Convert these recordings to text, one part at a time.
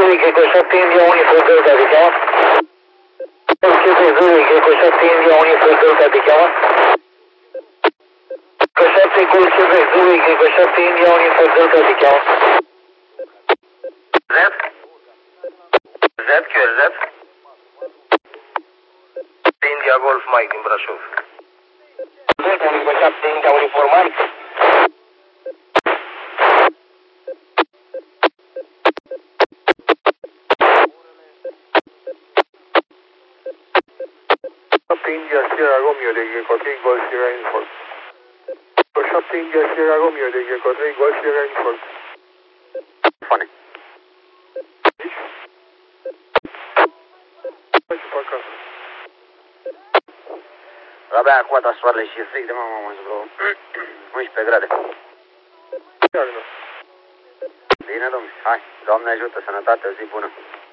Zurich, Echo 7 India, Uniform Delta, te cheamă? Quebec Zurich, Echo 7 India, Uniform Delta, te cheamă? Echo 7 Golf Quebec Zurich, Echo 7 India, Uniform Delta, te cheamă? Z, QRZ. India Golf Mike din Brașov. Delta, Echo 7 India, Uniform Mike. India Sierra Romeo de Echo 3 Golf Sierra Info. 7 India Sierra Romeo de Echo 3 Golf Sierra Info. Fane. Ce fac acasă? Abia acum da soarele și e frig de mama mă vreo 11 grade. Iarnă. Bine, domnule, hai, Doamne ajută, sănătate, o zi bună.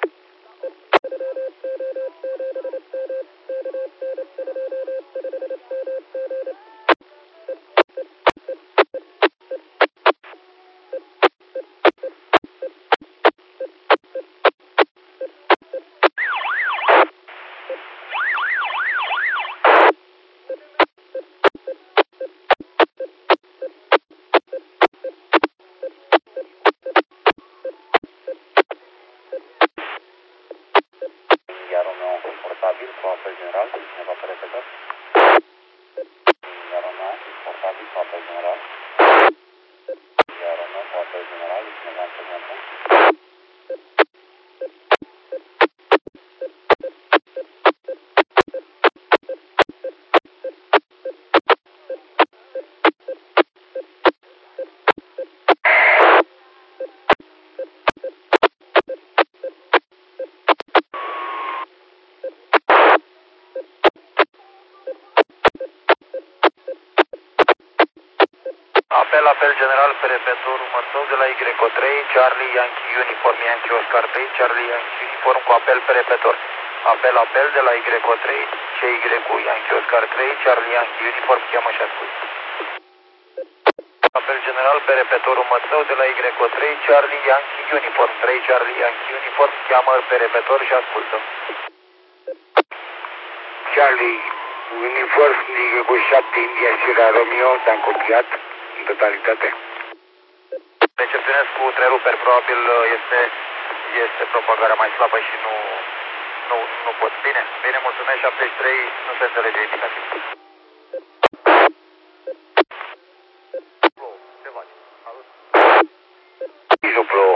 Portabil cu apel general, cineva pe repetor. India Romeo, portabil cu apel general. India Romeo cu apel general, cineva pe repetor. Apel general pe repetorul măsău de la Y3, Charlie Yankee Uniform Yankee Oscar 3, Charlie Yankee Uniform cu apel pe repetor. Apel de la Y3, CY Yankee Oscar 3, Charlie Yankee Uniform, cheamă și ascult. Apel general pe repetorul măsău de la Y3, Charlie Yankee Uniform 3, Charlie Yankee Uniform, cheamă pe repetor și ascultă. Charlie, Uniform Y7 India Sierra Romeo, te-am copiat în totalitate. Recepționez cu întreruperi, probabil este propagarea mai slabă și nu pot. Bine, mulțumesc, 73, nu se înțelege indicativ. Ce faci? Salut. Isoplo.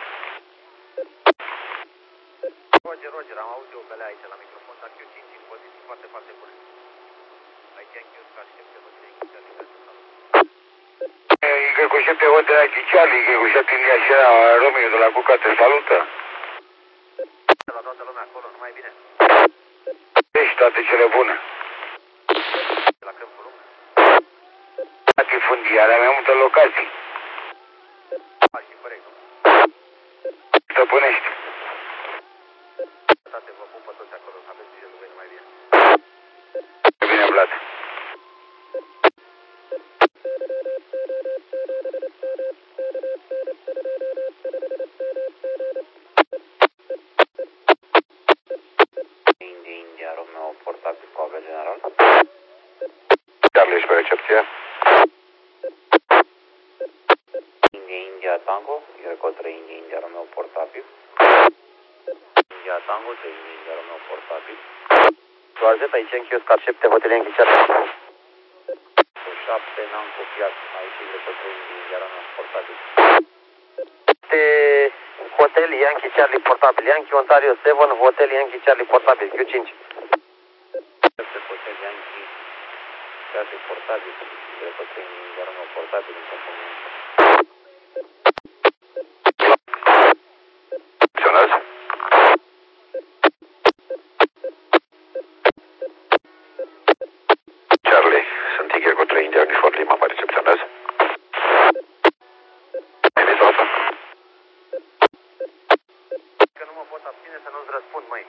Roger, am auzit o belea aici la microfon, dar Q5 în poziții foarte, foarte bune. Aici am Q ca și ce vă Y7 Hotel aici Charlie, Y7 India Sierra Romeo de la Cuca te salută. La toată lumea acolo, numai bine. Ești toate cele bune. De la Câmpul Lung. Latifundiarea, mai multe locații. Și corect, nu? Stăpânești. Tate, vă pupă toți acolo, aveți grijă de voi numai bine. Bine, Vlad. India Romeo, portabil cu apel general. Charlie, ești pe recepție? India Tango, Y3 India Romeo, portabil. India Tango, 3 India Romeo, portabil. Toazet, aici în Oscar 7, Hotel Yankee Charlie. 7, n-am copiat, aici Y3 India Romeo, portabil. Hotel Yankee Charlie, portabil. Yankee Ontario 7, Hotel Yankee Charlie, portabil. Q5. Hotel Yankee Charlie, portabil. Y3 India Romeo, portabil. Acționez. Charlie, sunt Tigre cu 3 India Uniform Lima, mă recepționez. Emisofă. Că nu mă pot abține să nu-ți răspund, măi.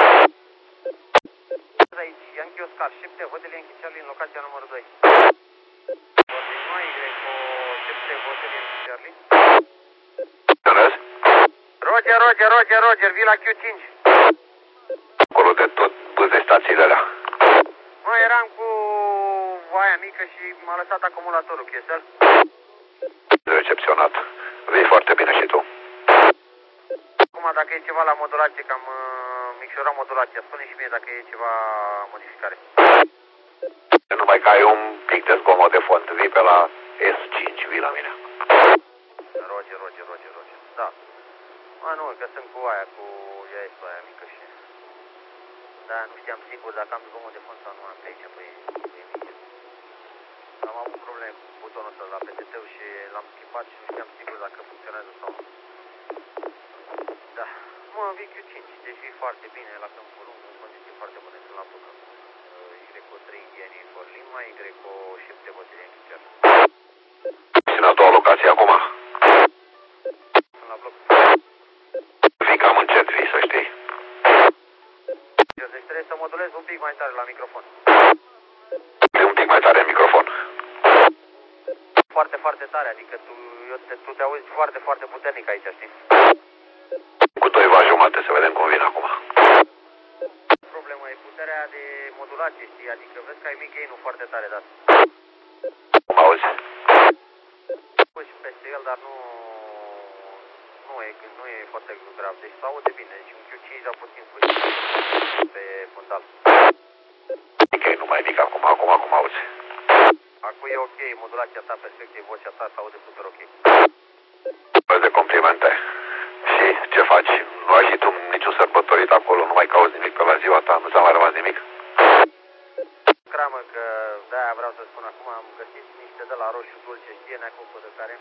Aici, Yankee Oscar 7, Hotel Yankee Charlie în locația numărul 2. Continua Y cu 7, Hotel Yankee Charlie. Acționez. Roger. Roger, vii la Q5. Acolo de tot, până de stațiile alea. Mă, eram cu aia mică și m-a lăsat acumulatorul, Chesel. Recepționat. Vei foarte bine și tu. Acum, dacă e ceva la modulație, că am micșorat modulația, spune și mie dacă e ceva modificare. Numai că ai un pic de zgomot de fond. Vii pe la S5, vii la mine. Roger. Da. Mă, nu, că sunt cu aia, cu aia mică și... Da, nu știam sigur dacă am zgomot de fond sau nu am pe aici, pe mici. Am avut probleme cu butonul ăsta la PTT-ul și l-am schimbat și nu știam sigur dacă funcționează sau nu. Da. Mă, vii Q5, deci vii foarte bine la Câmpul Lung, în condiții foarte bune, sunt la Bucă. Y3 indieni for Lima, Y7 bătărie în Chicer. Și în a doua locație acum. Sunt la bloc. Vii cam încet, vii, să știi. Deci trebuie să modulez un pic mai tare la microfon. E un pic mai tare în microfon. Foarte tare, adică tu te auzi foarte puternic aici, știi? Cu 2 va jumate, să vedem cum vine acum. Problema e puterea de modulație, știi? Adică vezi că ai mic gain-ul foarte tare, dar... Cum auzi? Păi și peste el, dar nu e foarte grav, deci se aude bine, deci un Q5 sau puțin pe fundal. Ok, nu mai mic acum cum auzi. Acum e ok, modulația ta perfectă, vocea ta se aude super ok. De complimente. Și ce faci? Nu ai și tu niciun sărbătorit acolo, nu mai cauți nimic pe la ziua ta, nu ți-a mai rămas nimic? Cramă că de-aia vreau să spun acum, am găsit niște de la roșu dulce, știe neacopă de care...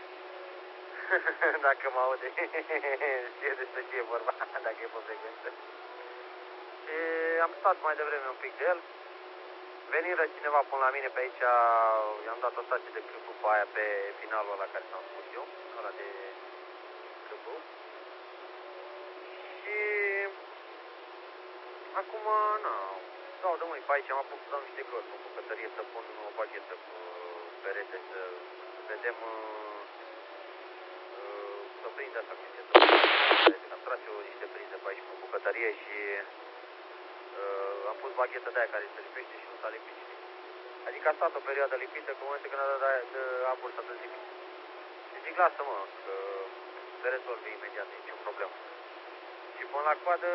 Dacă mă aude, știe despre ce e vorba, dacă e pe frecvență. Și am stat mai devreme un pic de el. Veniră cineva până la mine pe aici, i-am dat o stație de câmpu pe aia pe finalul ăla care s-am spus eu, ăla de câmpu. Și acum, dau de mâini pe aici, am apucat să dau niște găuri în bucătărie, să pun o baghetă cu perete, să vedem, să prind asta cu niște perete, că am tras eu niște prinze pe aici în bucătărie și am pus baghetă de aia care se lipește și nu s-a lipit. Adică a stat o perioadă lipită, că în momentul când a dat de apul s-a dezlipit. Și zic, lasă-mă, că se rezolve imediat, niciun problemă. Și până la coadă,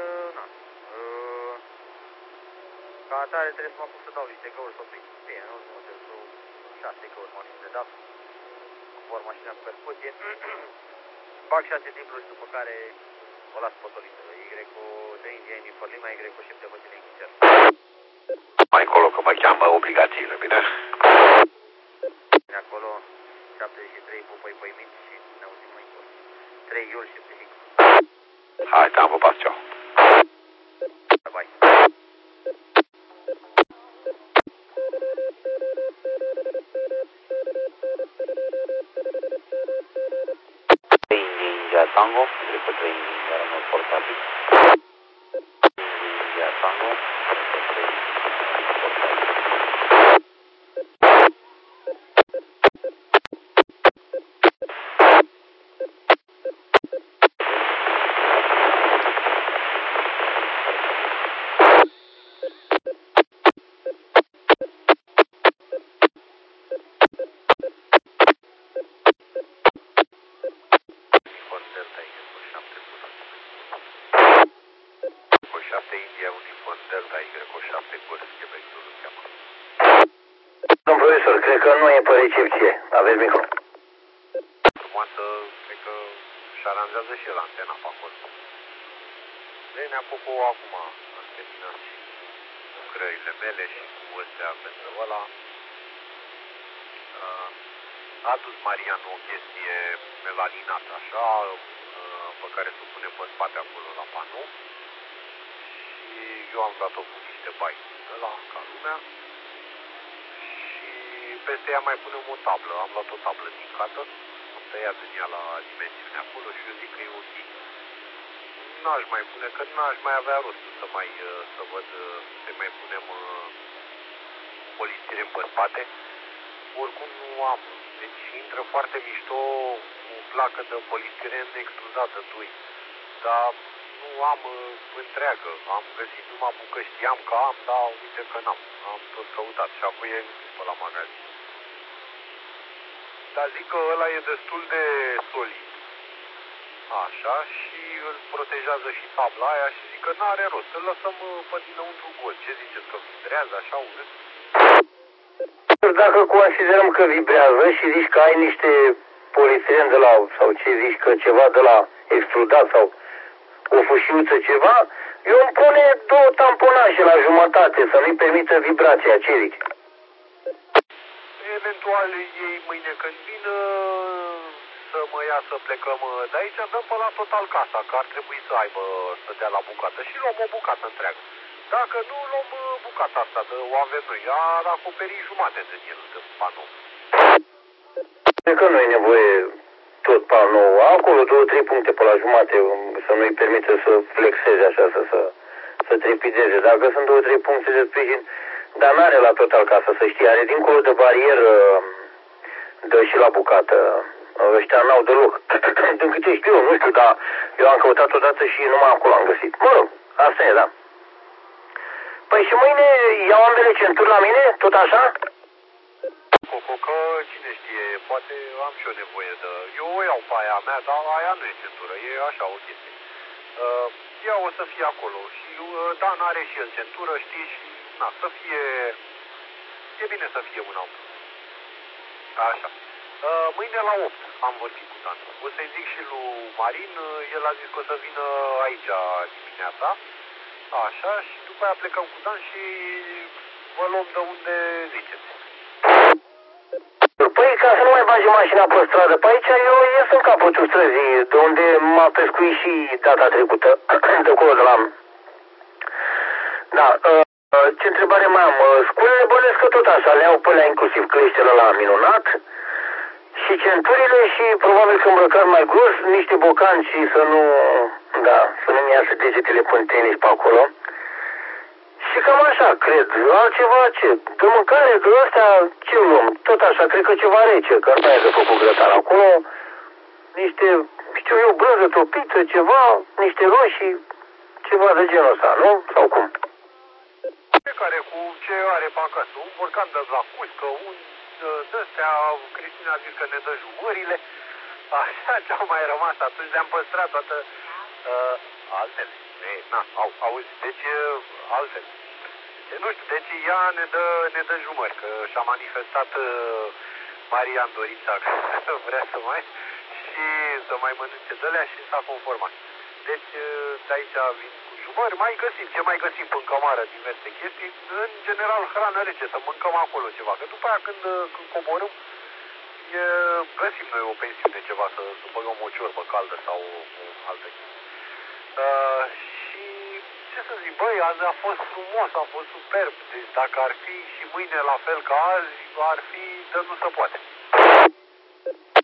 ca atare trebuie să mă apuc să dau niște găuri, să o prind. Bine, nu mă trebuie să 6 găuri maxim de dat, por mașina cu percuție. Bag 6 titluri, după care o las potolită. Y3 indieni for Lima, Y7 bătărie în Chicer. Mai încolo că mă cheamă obligațiile, bine? Acolo 73 pupăi păimiți și ne auzim mai încolo. 3 iul și psihic. Hai, te-am pupat, ceau. Bye. India Tango, Y3 India Renault Portabil. India Tango, Y3 Portabil. India, Uniform Delta, Y7, Golf, Quebec, Zulu, cheamă. Domn profesor, cred că nu e pe recepție. Aveți micro. Frumoasă, cred că își aranjează și el antena pe acolo. Vine apropo acum, am terminat și lucrările mele și cu ăstea pentru ăla. A adus Marian o chestie melaninată, așa, pe care să o punem pe spate acolo la panou. Și eu am luat-o cu niște bai ăla, ca lumea. Și peste ea mai punem o tablă. Am luat o tablă nicată, am tăiat din ea la dimensiune acolo și eu zic că e ok. N-aș mai pune, că n-aș mai avea rostul să văd, să mai punem polistiren pe spate. Oricum nu am. Deci intră foarte mișto o placă de polistiren extruzată 2. dar nu am întreagă. Am găsit numai bucăți, știam că am, dar uite că n-am. Am tot căutat și acum e pe la magazin. Dar zic că ăla e destul de solid. Așa, și îl protejează și tabla aia și zic că n-are rost. Îl lăsăm pe dinăuntru gol. Ce ziceți, că vibrează așa urât? Dacă considerăm că vibrează și zici că ai niște polistiren de la, sau ce zici că ceva de la extrudat sau o fâșiuță ceva, eu îmi pune 2 tamponaje la jumătate să nu-i permită vibrația, ce zici? Eventual ei mâine când vin să mă ia să plecăm de aici, dăm pe la total casa, că ar trebui să aibă, să dea la bucată și luăm o bucată întreagă. Dacă nu, luăm bucata asta, o avem noi, ar acoperi jumate din el, de panou. Cred că nu e nevoie tot panou, acolo 2-3 puncte pe la jumate, să nu-i permită să flexeze așa, să trepideze. Dacă sunt 2-3 puncte de sprijin, dar n-are la total casa, să știi, are dincolo de barieră, dă și la bucată. Ăștia n-au deloc. Din câte știu, nu știu, dar eu am căutat odată și numai acolo am găsit. Mă rog, asta e, da. Păi și mâine iau ambele centuri la mine, tot așa? Coco, că cine știe, poate am și o nevoie de... Eu o iau pe aia mea, dar aia nu e centură, e așa o chestie. Ea o să fie acolo și Dan are și el centură, știi, și na, să fie... E bine să fie una. Așa. Mâine la 8 am vorbit cu Dan. O să-i zic și lui Marin, el a zis că o să vină aici dimineața. Așa, și după aia plecăm cu Dan și vă luăm de unde ziceți. Păi ca să nu mai bagi mașina pe stradă, pe aici eu ies în capătul străzii, de unde m-a pescuit și data trecută, de acolo de la... Da, ce întrebare mai am? Sculele bănesc că tot așa, le-au pe alea inclusiv cleștele la minunat. Și centurile și probabil că îmbrăcat mai gros, niște bocanci și să nu, da, să nu-mi iasă degetele pe tenis pe acolo. Și cam așa, cred. Altceva ce? De mâncare, de astea, ce luăm? Tot așa, cred că ceva rece, că nu e de făcut grătar acolo. Niște, știu eu, brânză topită, ceva, niște roșii, ceva de genul ăsta, nu? Sau cum? Fiecare cu ce are pe acasă. Un borcan de la cuscă, un de-astea, Cristina a zis că ne dă jumările. Așa ce-au mai rămas atunci, le-am păstrat toată altele. Na, auzi, deci altele. Nu știu, deci ea ne dă jumări, că și-a manifestat Marian dorința că vrea să mai și să mai mănânce de-alea și s-a conformat. Deci de aici vin cu jumări, mai găsim, ce mai găsim în cămară, diverse chestii, în general hrană rece, să mâncăm acolo ceva, că după aia când coborâm, găsim noi o pensiune ceva, să băgăm o ciorbă caldă sau o altă chestie. Și ce să zic, băi, azi a fost frumos, a fost superb, deci dacă ar fi și mâine la fel ca azi, ar fi de nu se poate.